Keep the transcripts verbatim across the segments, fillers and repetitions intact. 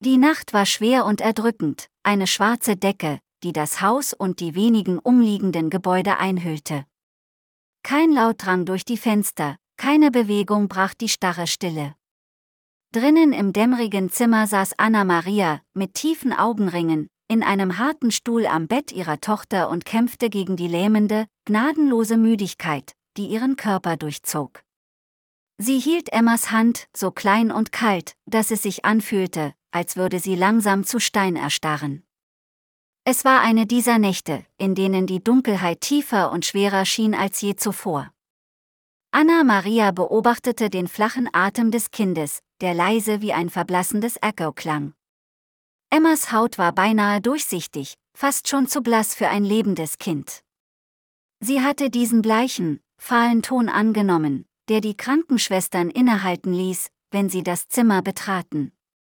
Die Nacht war schwer und erdrückend, eine schwarze Decke, die das Haus und die wenigen umliegenden Gebäude einhüllte. Kein Laut drang durch die Fenster, keine Bewegung brach die starre Stille. Drinnen im dämmerigen Zimmer saß Anna-Maria, mit tiefen Augenringen, in einem harten Stuhl am Bett ihrer Tochter und kämpfte gegen die lähmende, gnadenlose Müdigkeit, die ihren Körper durchzog. Sie hielt Emmas Hand, so klein und kalt, dass es sich anfühlte, als würde sie langsam zu Stein erstarren. Es war eine dieser Nächte, in denen die Dunkelheit tiefer und schwerer schien als je zuvor. Anna-Maria beobachtete den flachen Atem des Kindes, der leise wie ein verblassendes Echo klang. Emmas Haut war beinahe durchsichtig, fast schon zu blass für ein lebendes Kind. Sie hatte diesen bleichen, fahlen Ton angenommen, der die Krankenschwestern innehalten ließ, wenn sie das Zimmer betraten.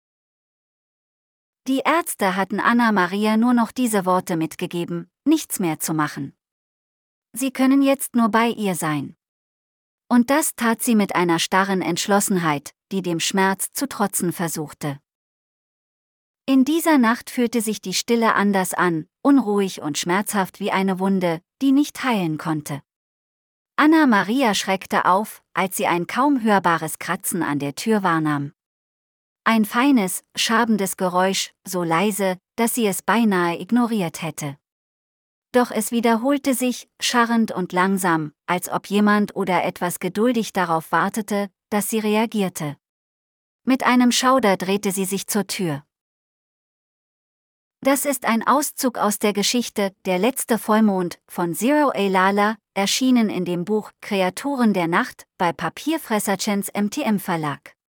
Die Ärzte hatten Anna-Maria nur noch diese Worte mitgegeben, nichts mehr zu machen. Sie können jetzt nur bei ihr sein. Und das tat sie mit einer starren Entschlossenheit, die dem Schmerz zu trotzen versuchte. In dieser Nacht fühlte sich die Stille anders an, unruhig und schmerzhaft wie eine Wunde, die nicht heilen konnte. Anna-Maria schreckte auf, als sie ein kaum hörbares Kratzen an der Tür wahrnahm. Ein feines, schabendes Geräusch, so leise, dass sie es beinahe ignoriert hätte. Doch es wiederholte sich, scharrend und langsam, als ob jemand oder etwas geduldig darauf wartete, dass sie reagierte. Mit einem Schauder drehte sie sich zur Tür. Das ist ein Auszug aus der Geschichte Der letzte Vollmond von Zero A. Lala, erschienen in dem Buch Kreaturen der Nacht bei Papierfresserchens M T M Verlag.